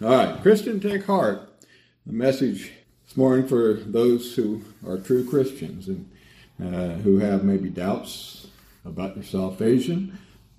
All right, Christian, take heart. The message this morning for those who are true Christians and who have maybe doubts about their salvation.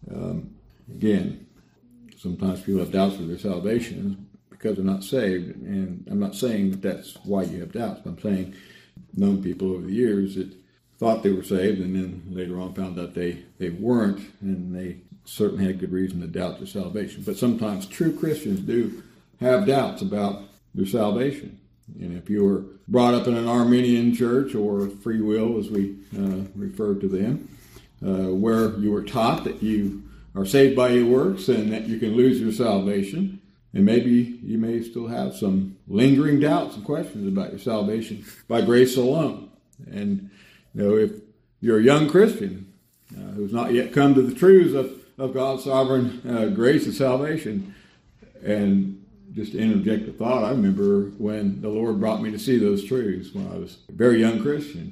Again, sometimes people have doubts with their salvation because they're not saved, and I'm not saying that that's why you have doubts. I'm saying known people over the years that thought they were saved and then later on found out they weren't, and they certainly had good reason to doubt their salvation. But sometimes true Christians do have doubts about their salvation. And if you were brought up in an Arminian church or free will, as we refer to them, where you were taught that you are saved by your works and that you can lose your salvation, and maybe you may still have some lingering doubts and questions about your salvation by grace alone. And if you're a young Christian who's not yet come to the truths of God's sovereign grace and salvation, and just to interject a thought, I remember when the Lord brought me to see those truths when I was a very young Christian,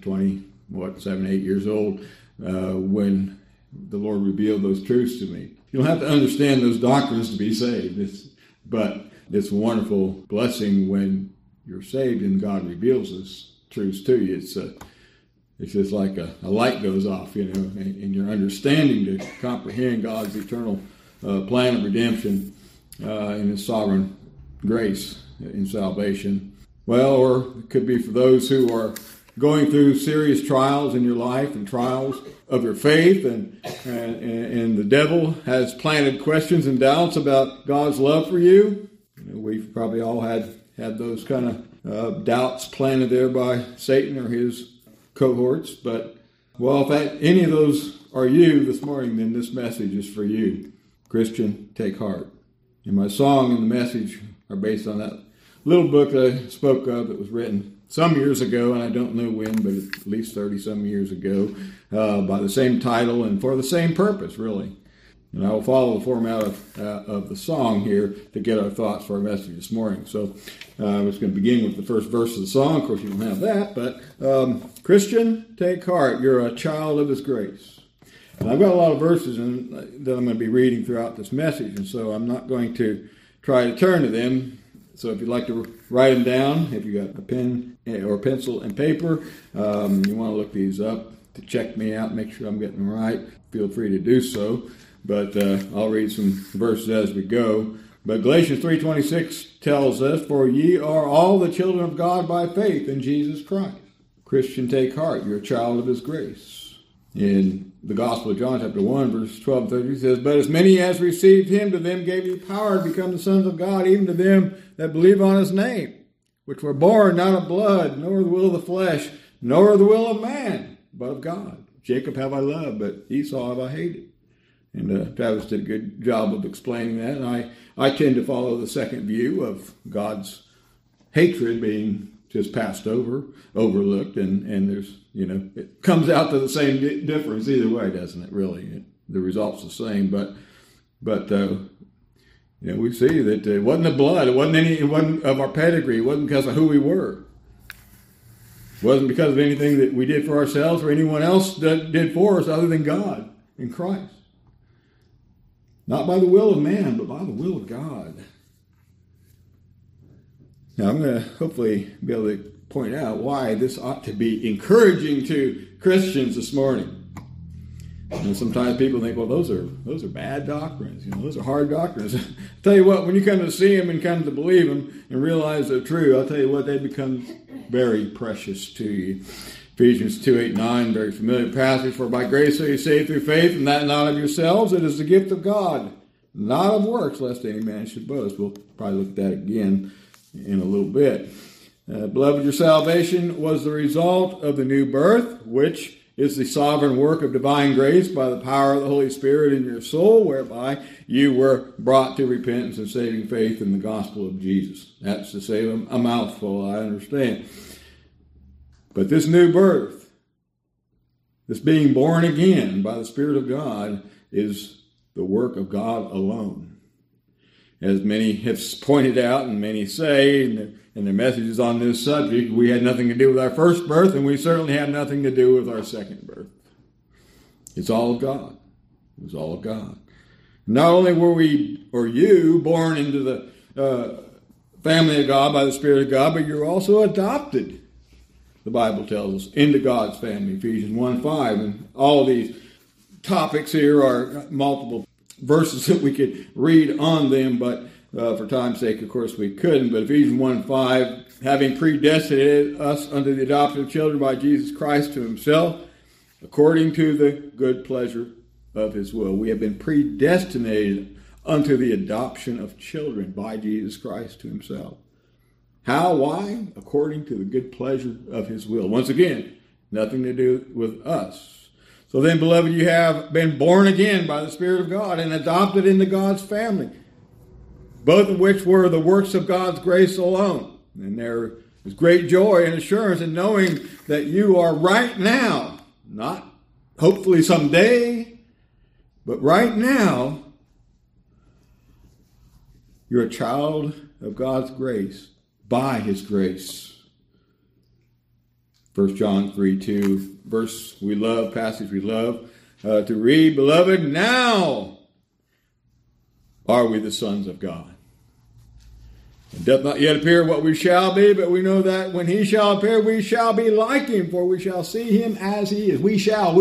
7, 8 years old, when the Lord revealed those truths to me. You don't have to understand those doctrines to be saved, but it's a wonderful blessing when you're saved and God reveals those truths to you. It's just like a light goes off, in your understanding to comprehend God's eternal plan of redemption and His sovereign grace in salvation. Well, or it could be for those who are going through serious trials in your life and trials of your faith, and the devil has planted questions and doubts about God's love for you. We've probably all had those kind of doubts planted there by Satan or his cohorts. But, well, if any of those are you this morning, then this message is for you. Christian, take heart. And my song and the message are based on that little book that I spoke of that was written some years ago, and I don't know when, but at least 30-some years ago, by the same title and for the same purpose, really. And I will follow the format of the song here to get our thoughts for our message this morning. So I was going to begin with the first verse of the song. Of course, you don't have that, but Christian, take heart. You're a child of His grace. And I've got a lot of verses that I'm going to be reading throughout this message, and so I'm not going to try to turn to them. So if you'd like to write them down, if you got a pen or pencil and paper, you want to look these up to check me out, make sure I'm getting them right, feel free to do so. But I'll read some verses as we go. But Galatians 3:26 tells us, "For ye are all the children of God by faith in Jesus Christ." Christian, take heart. You're a child of His grace. In the Gospel of John, chapter 1, verse 12 and 13 says, "But as many as received Him, to them gave He power to become the sons of God, even to them that believe on His name, which were born not of blood, nor of the will of the flesh, nor of the will of man, but of God. Jacob have I loved, but Esau have I hated." And Travis did a good job of explaining that. And I tend to follow the second view of God's hatred being just passed over, overlooked, and there's, it comes out to the same difference either way, doesn't it, really? The result's the same, but we see that it wasn't the blood, it wasn't of our pedigree, it wasn't because of who we were. It wasn't because of anything that we did for ourselves or anyone else did for us other than God in Christ. Not by the will of man, but by the will of God. Now, I'm going to hopefully be able to point out why this ought to be encouraging to Christians this morning. And sometimes people think, well, those are bad doctrines. Those are hard doctrines. I'll tell you what, when you come to see them and come to believe them and realize they're true, I'll tell you what, they become very precious to you. Ephesians 2:8-9, very familiar passage. "For by grace are you saved through faith, and that not of yourselves. It is the gift of God, not of works, lest any man should boast." We'll probably look at that again in a little bit. "Beloved, your salvation was the result of the new birth, which is the sovereign work of divine grace by the power of the Holy Spirit in your soul, whereby you were brought to repentance and saving faith in the gospel of Jesus." That's to say a mouthful, I understand. But this new birth, this being born again by the Spirit of God, is the work of God alone. As many have pointed out and many say in their messages on this subject, we had nothing to do with our first birth, and we certainly have nothing to do with our second birth. It's all of God. It was all of God. Not only were we, or you, born into the family of God by the Spirit of God, but you're also adopted, the Bible tells us, into God's family, Ephesians 1:5. And all these topics here are multiple verses that we could read on them, but for time's sake, of course, we couldn't. But Ephesians 1:5, having predestinated us unto the adoption of children by Jesus Christ to himself, according to the good pleasure of his will. We have been predestinated unto the adoption of children by Jesus Christ to himself. How? Why? According to the good pleasure of his will. Once again, nothing to do with us. So then, beloved, you have been born again by the Spirit of God and adopted into God's family, both of which were the works of God's grace alone. And there is great joy and assurance in knowing that you are right now, not hopefully someday, but right now, you're a child of God's grace by his grace. 1 John 3:2, verse we love, passage we love to read. Beloved, now are we the sons of God. It doth not yet appear what we shall be, but we know that when he shall appear, we shall be like him, for we shall see him as he is. We shall.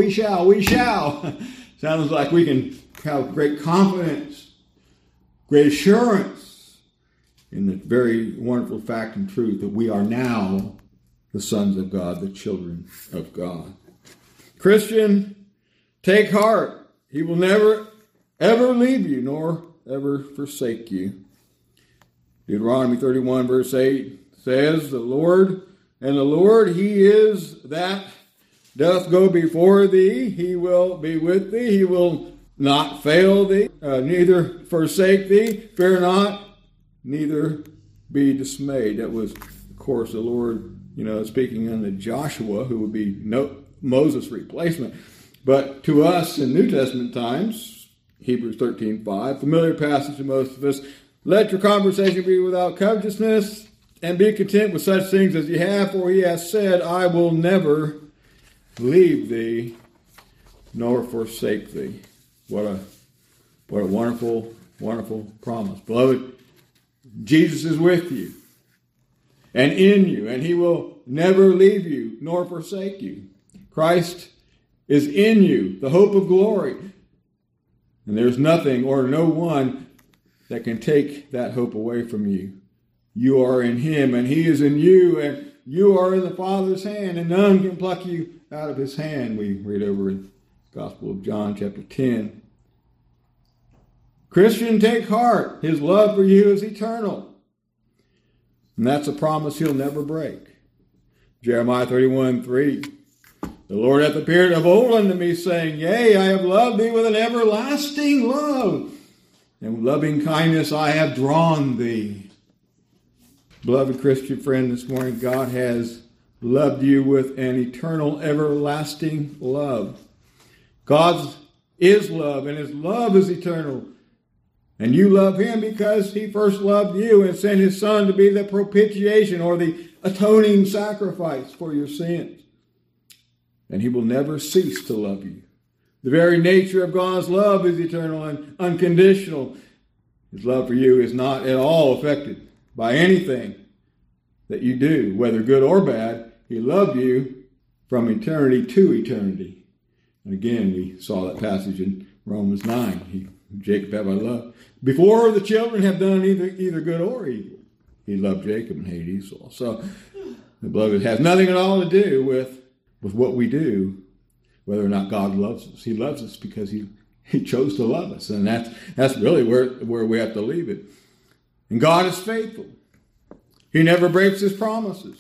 Sounds like we can have great confidence, great assurance in the very wonderful fact and truth that we are now the sons of God, the children of God. Christian, take heart. He will never, ever leave you, nor ever forsake you. Deuteronomy 31, verse 8 says, the Lord, he is that doth go before thee. He will be with thee. He will not fail thee, neither forsake thee. Fear not, neither be dismayed. That was, of course, the Lord, speaking unto Joshua, who would be Moses' replacement. But to us in New Testament times, Hebrews 13:5, familiar passage to most of us, let your conversation be without covetousness, and be content with such things as ye have, for he has said, I will never leave thee, nor forsake thee. What a wonderful, wonderful promise. Beloved, Jesus is with you and in you, and he will never leave you nor forsake you. Christ is in you, the hope of glory. And there's nothing or no one that can take that hope away from you. You are in him, and he is in you, and you are in the Father's hand, and none can pluck you out of his hand. We read over in the Gospel of John, chapter 10. Christian, take heart. His love for you is eternal. And that's a promise he'll never break. Jeremiah 31:3. The Lord hath appeared of old unto me, saying, Yea, I have loved thee with an everlasting love, and with loving kindness I have drawn thee. Beloved Christian friend, this morning God has loved you with an eternal, everlasting love. God is love, and his love is eternal. And you love him because he first loved you and sent his Son to be the propitiation or the atoning sacrifice for your sins. And he will never cease to love you. The very nature of God's love is eternal and unconditional. His love for you is not at all affected by anything that you do, whether good or bad. He loved you from eternity to eternity. And again, we saw that passage in Romans 9. Jacob have I loved. Before the children have done either good or evil, he loved Jacob and hated Esau. So, the beloved, has nothing at all to do with what we do, whether or not God loves us. He loves us because he chose to love us. And that's really where we have to leave it. And God is faithful. He never breaks his promises.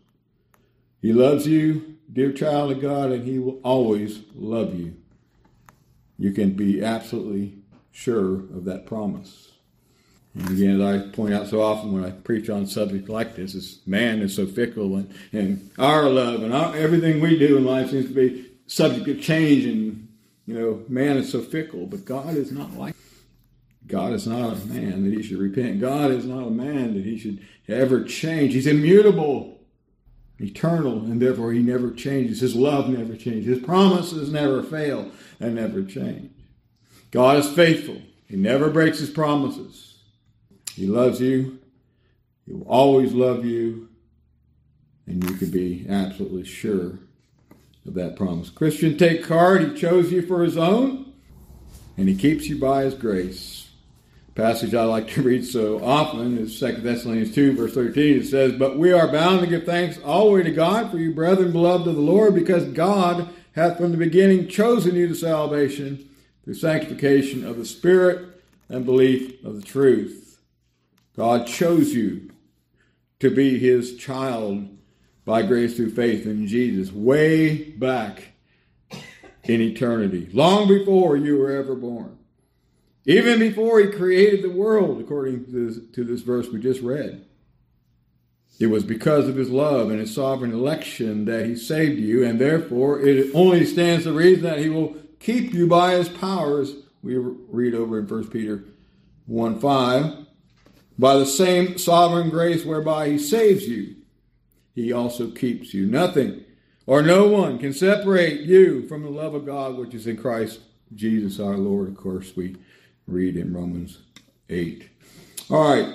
He loves you, dear child of God, and he will always love you. You can be absolutely sure of that promise. And again, as I point out so often when I preach on subjects like this, is man is so fickle, and our love and everything we do in life seems to be subject to change, and man is so fickle. But God is not like that. God is not a man that he should repent. God is not a man that he should ever change. He's immutable, eternal, and therefore he never changes. His love never changes. His promises never fail and never change. God is faithful. He never breaks his promises. He loves you. He will always love you, and you can be absolutely sure of that promise. Christian, take heart. He chose you for his own, and he keeps you by his grace. Passage I like to read so often is 2 Thessalonians 2, verse 13. It says, "But we are bound to give thanks always to God for you, brethren, beloved of the Lord, because God hath from the beginning chosen you to salvation through sanctification of the Spirit and belief of the truth." God chose you to be his child by grace through faith in Jesus way back in eternity, long before you were ever born. Even before he created the world, according to this verse we just read. It was because of his love and his sovereign election that he saved you, and therefore it only stands to reason that he will keep you by his powers. We read over in 1 Peter 1:5. By the same sovereign grace whereby he saves you, he also keeps you. Nothing or no one can separate you from the love of God which is in Christ Jesus our Lord. Of course, we read in Romans 8. All right.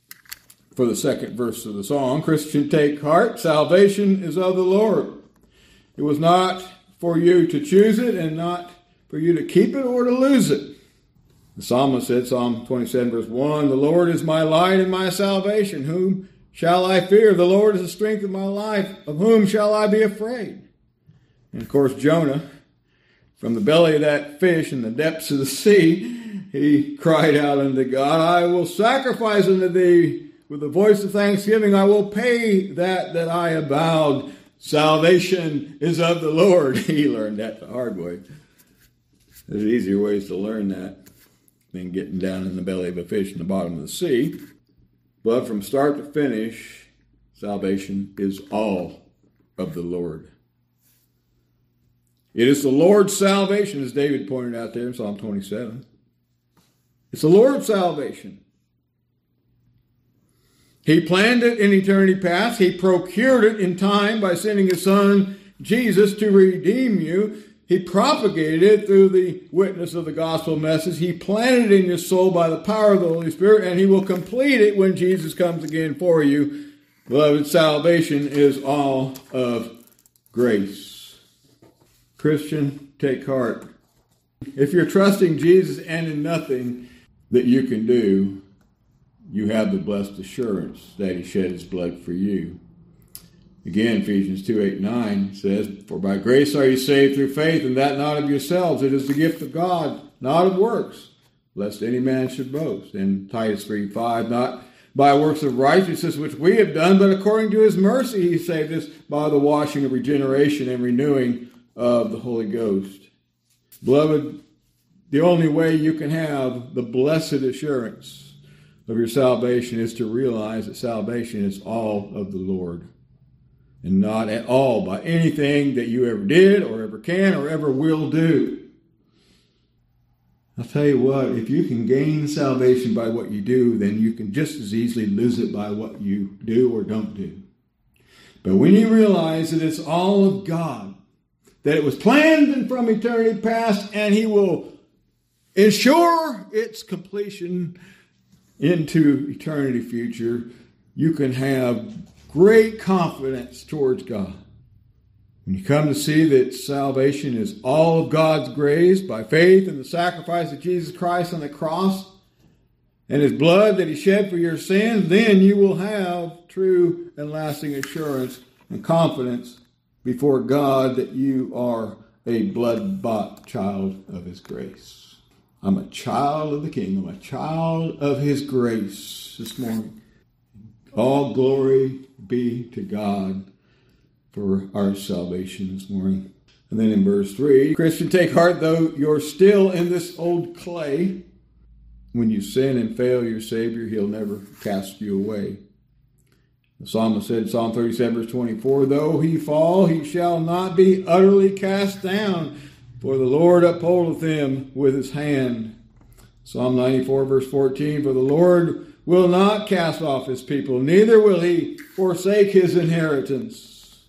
For the second verse of the song, Christian, take heart. Salvation is of the Lord. It was not for you to choose it and not for you to keep it or to lose it. The psalmist said, Psalm 27, verse 1, "The Lord is my light and my salvation. Whom shall I fear? The Lord is the strength of my life. Of whom shall I be afraid?" And of course, Jonah, from the belly of that fish in the depths of the sea, he cried out unto God, "I will sacrifice unto thee with the voice of thanksgiving. I will pay that I have vowed. Salvation is of the Lord." He learned that the hard way. There's easier ways to learn that than getting down in the belly of a fish in the bottom of the sea. But from start to finish, salvation is all of the Lord. It is the Lord's salvation, as David pointed out there in Psalm 27. It's the Lord's salvation. He planned it in eternity past. He procured it in time by sending his Son, Jesus, to redeem you. He propagated it through the witness of the gospel message. He planted it in your soul by the power of the Holy Spirit, and he will complete it when Jesus comes again for you. Beloved, salvation is all of grace. Christian, take heart. If you're trusting Jesus and in nothing that you can do, you have the blessed assurance that he shed his blood for you. Again, Ephesians 2:8-9 says, "For by grace are you saved through faith, and that not of yourselves. It is the gift of God, not of works, lest any man should boast." And Titus 3:5, "Not by works of righteousness which we have done, but according to his mercy he saved us by the washing of regeneration and renewing of the Holy Ghost." Beloved, the only way you can have the blessed assurance of your salvation is to realize that salvation is all of the Lord, and not at all by anything that you ever did or ever can or ever will do. I'll tell you what, if you can gain salvation by what you do, then you can just as easily lose it by what you do or don't do. But when you realize that it's all of God, that it was planned from eternity past, and he will ensure its completion into eternity future, you can have great confidence towards God. When you come to see that salvation is all of God's grace by faith in the sacrifice of Jesus Christ on the cross and his blood that he shed for your sins, then you will have true and lasting assurance and confidence before God that you are a blood-bought child of his grace. I'm a child of the King. I'm a child of his grace this morning. All glory be to God for our salvation this morning. And then in verse 3, Christian, take heart, though you're still in this old clay. When you sin and fail your Savior, he'll never cast you away. The psalmist said, Psalm 37, verse 24, "Though he fall, he shall not be utterly cast down, for the Lord upholdeth him with his hand." Psalm 94, verse 14, "For the Lord will not cast off his people, neither will he forsake his inheritance."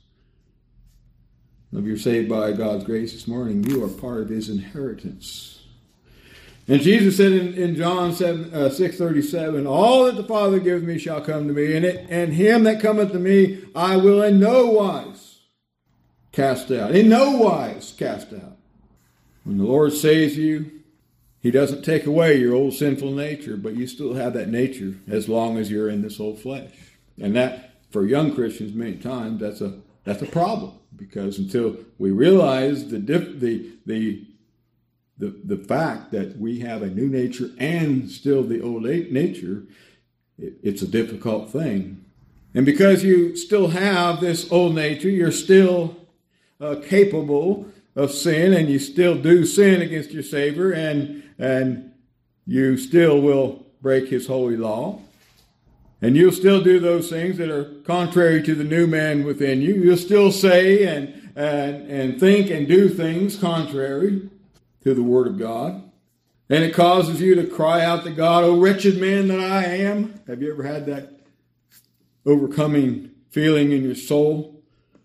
If you're saved by God's grace this morning, you are part of his inheritance. And Jesus said in John 6:37, all that the Father gives me shall come to me, and him that cometh to me I will in no wise cast out. In no wise cast out. When the Lord saves you, he doesn't take away your old sinful nature, but you still have that nature as long as you're in this old flesh. And that, for young Christians, many times, that's a problem. Because until we realize the fact that we have a new nature and still the old nature, it's a difficult thing. And because you still have this old nature, you're still capable of sin, and you still do sin against your Savior, and you still will break his holy law. And you'll still do those things that are contrary to the new man within you. You'll still say and think and do things contrary to the Word of God. And it causes you to cry out to God, "O wretched man that I am." Have you ever had that overcoming feeling in your soul?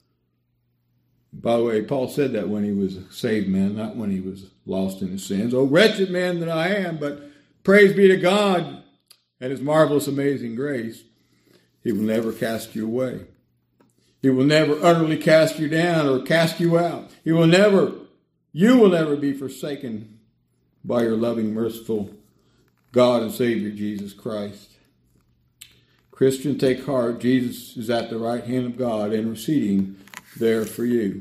By the way, Paul said that when he was a saved man, not when he was lost in his sins. "O wretched man that I am," but praise be to God and his marvelous, amazing grace. He will never cast you away. He will never utterly cast you down or cast you out. You will never be forsaken by your loving, merciful God and Savior, Jesus Christ. Christian, take heart. Jesus is at the right hand of God, interceding there for you.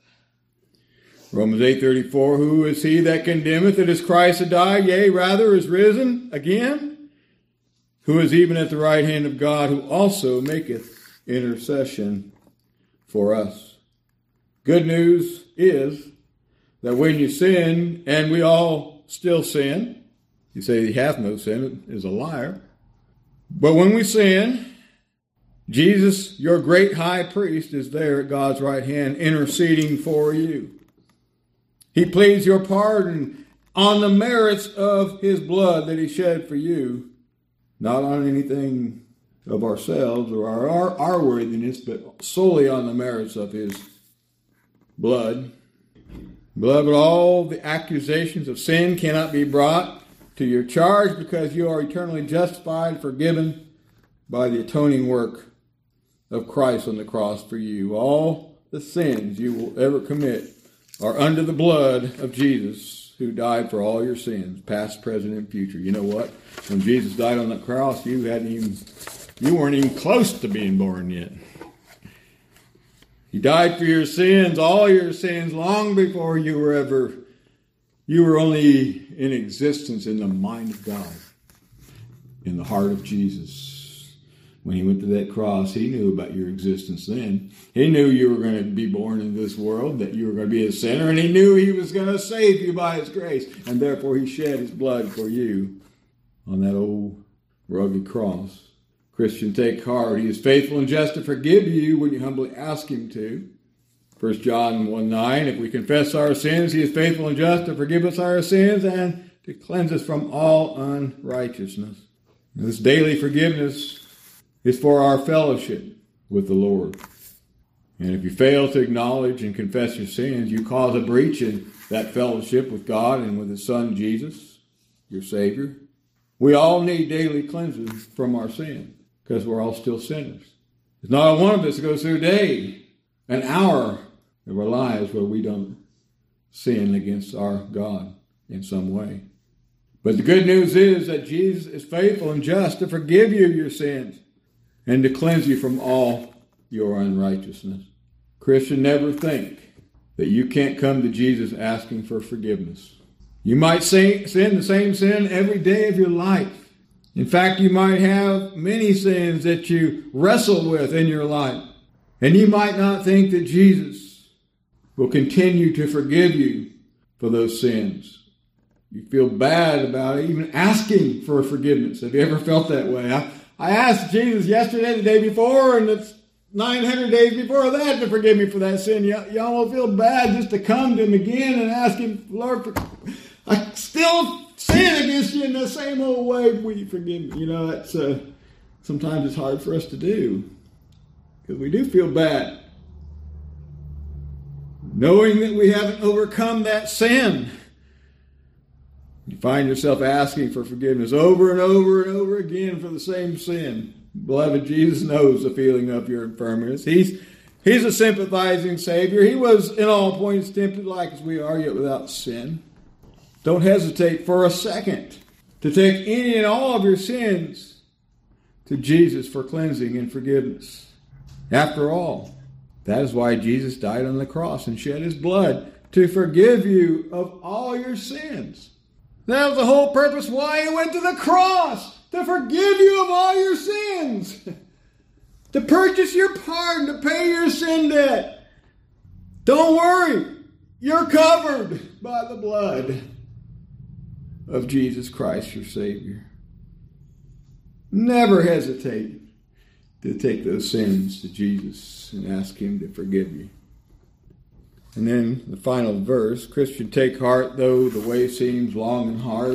Romans 8:34, who is he that condemneth? It is Christ that died, yea, rather is risen again, who is even at the right hand of God, who also maketh intercession for us. Good news is that when you sin, and we all still sin, you say he hath no sin, is a liar. But when we sin, Jesus, your great high priest, is there at God's right hand interceding for you. He pleads your pardon on the merits of his blood that he shed for you, not on anything of ourselves or our worthiness, but solely on the merits of his blood. Beloved, all the accusations of sin cannot be brought to your charge because you are eternally justified, forgiven by the atoning work of Christ on the cross for you. All the sins you will ever commit are under the blood of Jesus, who died for all your sins, past, present, and future. You know what? When Jesus died on the cross, you weren't even close to being born yet. He died for your sins, all your sins, long before you were only in existence in the mind of God, in the heart of Jesus. When he went to that cross, he knew about your existence then. He knew you were going to be born in this world, that you were going to be a sinner, and he knew he was going to save you by his grace. And therefore he shed his blood for you on that old rugged cross. Christian, take heart. He is faithful and just to forgive you when you humbly ask him to. 1 John 1:9, if we confess our sins, he is faithful and just to forgive us our sins and to cleanse us from all unrighteousness. And this daily forgiveness is for our fellowship with the Lord. And if you fail to acknowledge and confess your sins, you cause a breach in that fellowship with God and with his Son, Jesus, your Savior. We all need daily cleansing from our sin because we're all still sinners. There's not one of us that goes through a day, an hour of our lives where we don't sin against our God in some way. But the good news is that Jesus is faithful and just to forgive you your sins and to cleanse you from all your unrighteousness. Christian, never think that you can't come to Jesus asking for forgiveness. You might sin the same sin every day of your life. In fact, you might have many sins that you wrestle with in your life. And you might not think that Jesus will continue to forgive you for those sins. You feel bad about even asking for forgiveness. Have you ever felt that way? I asked Jesus yesterday, the day before, and it's 900 days before that to forgive me for that sin. Y'all will feel bad just to come to him again and ask him, Lord, I still sin against you in the same old way. Will you forgive me? You know, that's sometimes it's hard for us to do because we do feel bad. Knowing that we haven't overcome that sin. find yourself asking for forgiveness over and over and over again for the same sin, beloved, Jesus knows the feeling of your infirmities. He's a sympathizing Savior. He was in all points tempted like as we are, yet without sin. Don't hesitate for a second to take any and all of your sins to Jesus for cleansing and forgiveness. After all, that is why Jesus died on the cross and shed his blood, to forgive you of all your sins. That was the whole purpose why he went to the cross, to forgive you of all your sins. To purchase your pardon, to pay your sin debt. Don't worry. You're covered by the blood of Jesus Christ, your Savior. Never hesitate to take those sins to Jesus and ask him to forgive you. And then the final verse, Christian, take heart, though the way seems long and hard.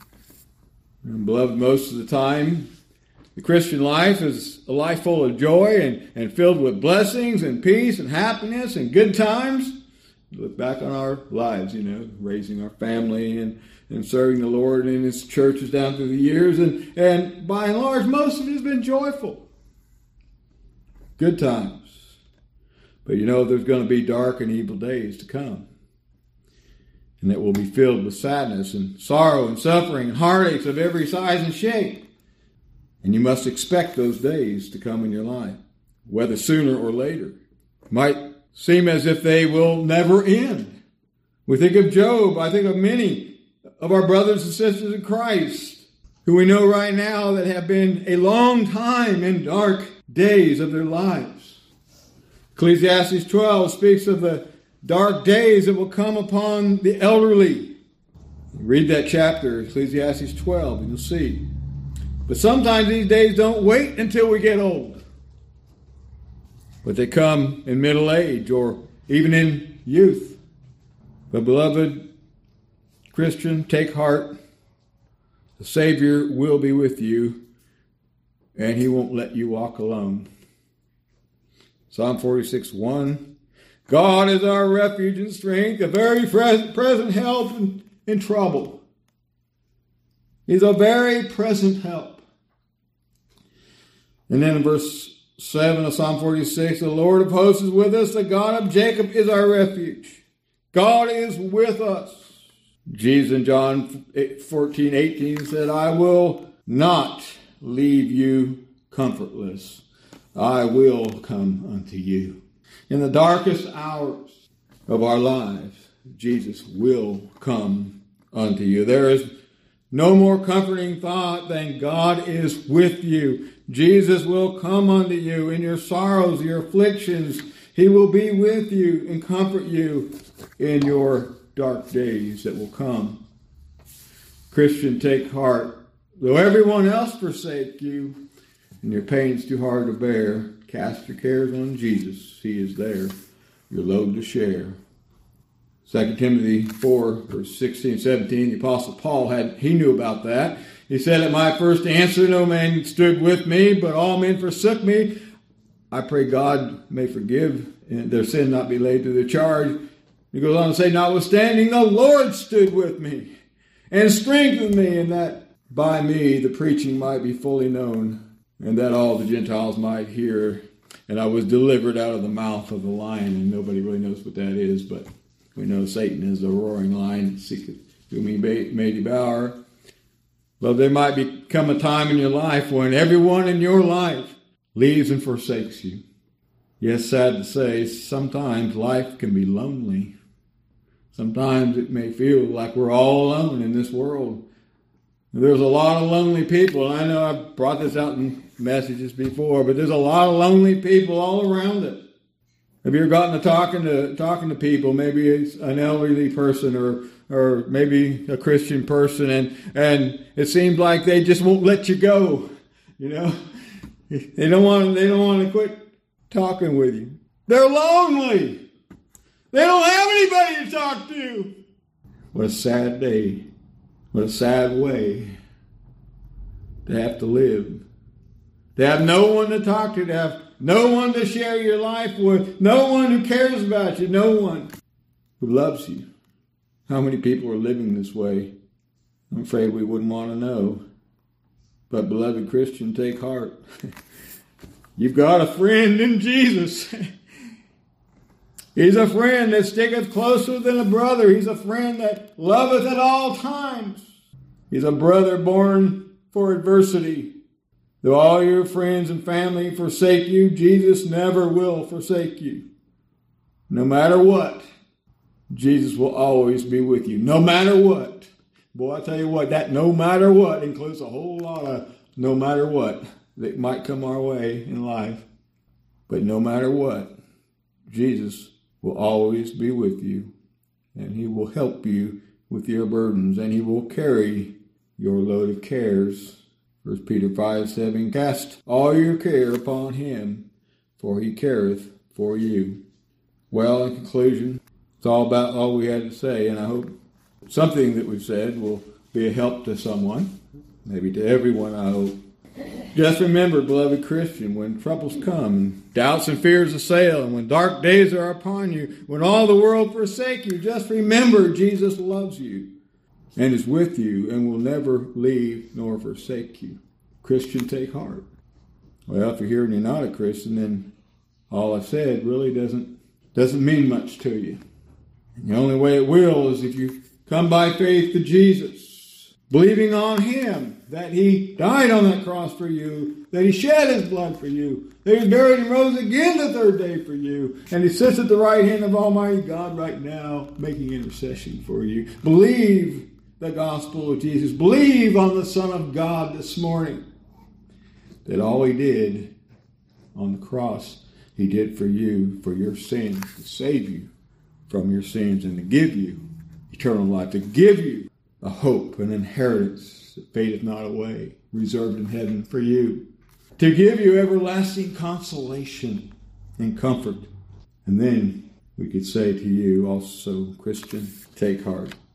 And beloved, most of the time, the Christian life is a life full of joy and filled with blessings and peace and happiness and good times. Look back on our lives, raising our family and serving the Lord in his churches down through the years. And by and large, most of it has been joyful. Good times. But there's going to be dark and evil days to come. And it will be filled with sadness and sorrow and suffering and heartaches of every size and shape. And you must expect those days to come in your life, whether sooner or later. It might seem as if they will never end. We think of Job. I think of many of our brothers and sisters in Christ who we know right now that have been a long time in dark days of their lives. Ecclesiastes 12 speaks of the dark days that will come upon the elderly. Read that chapter, Ecclesiastes 12, and you'll see. But sometimes these days don't wait until we get old. But they come in middle age or even in youth. But beloved Christian, take heart. The Savior will be with you, and he won't let you walk alone. Psalm 46:1. God is our refuge and strength, a very present help in trouble. He's a very present help. And then in verse 7 of Psalm 46, the Lord of hosts is with us. The God of Jacob is our refuge. God is with us. Jesus in John 14:18 said, I will not leave you comfortless. I will come unto you. In the darkest hours of our lives, Jesus will come unto you. There is no more comforting thought than God is with you. Jesus will come unto you in your sorrows, your afflictions. He will be with you and comfort you in your dark days that will come. Christian, take heart. Though everyone else forsake you and your pain's too hard to bear, cast your cares on Jesus. He is there, your load to share. 2 Timothy 4, verse 16, 17, the Apostle Paul he knew about that. He said, at my first answer, no man stood with me, but all men forsook me. I pray God may forgive and their sin not be laid to their charge. He goes on to say, notwithstanding, the Lord stood with me and strengthened me, and that by me the preaching might be fully known, and that all the Gentiles might hear. And I was delivered out of the mouth of the lion, and nobody really knows what that is, but we know Satan is a roaring lion, seeketh whom he may devour. But there might come a time in your life when everyone in your life leaves and forsakes you. Yes, sad to say, sometimes life can be lonely. Sometimes it may feel like we're all alone in this world. There's a lot of lonely people. I know I've brought this out in messages before, but there's a lot of lonely people all around us. Have you ever gotten to talking to people, maybe it's an elderly person or maybe a Christian person, and it seems like they just won't let you go. They don't want to quit talking with you. They're lonely. They don't have anybody to talk to. What a sad day. What a sad way to have to live. To have no one to talk to have no one to share your life with, no one who cares about you, no one who loves you. How many people are living this way? I'm afraid we wouldn't want to know. But beloved Christian, take heart. You've got a friend in Jesus. He's a friend that sticketh closer than a brother. He's a friend that loveth at all times. He's a brother born for adversity. Though all your friends and family forsake you, Jesus never will forsake you. No matter what, Jesus will always be with you. No matter what. Boy, I tell you what, that no matter what includes a whole lot of no matter what that might come our way in life. But no matter what, Jesus will always be with you. And he will help you with your burdens. And he will carry your load of cares. 1 Peter 5:7, cast all your care upon him, for he careth for you. Well, in conclusion, it's all about all we had to say, and I hope something that we've said will be a help to someone, maybe to everyone, I hope. Just remember, beloved Christian, when troubles come, and doubts and fears assail, and when dark days are upon you, when all the world forsake you, just remember Jesus loves you and is with you and will never leave nor forsake you. Christian, take heart. Well, if you're here and you're not a Christian, then all I've said really doesn't mean much to you. And the only way it will is if you come by faith to Jesus, believing on him, that he died on that cross for you, that he shed his blood for you, that he was buried and rose again the third day for you, and he sits at the right hand of Almighty God right now, making intercession for you. Believe the gospel of Jesus. Believe on the Son of God this morning, that all he did on the cross, he did for you, for your sins, to save you from your sins and to give you eternal life, to give you a hope, an inheritance that fadeth not away, reserved in heaven for you, to give you everlasting consolation and comfort. And then we could say to you also, Christian, take heart.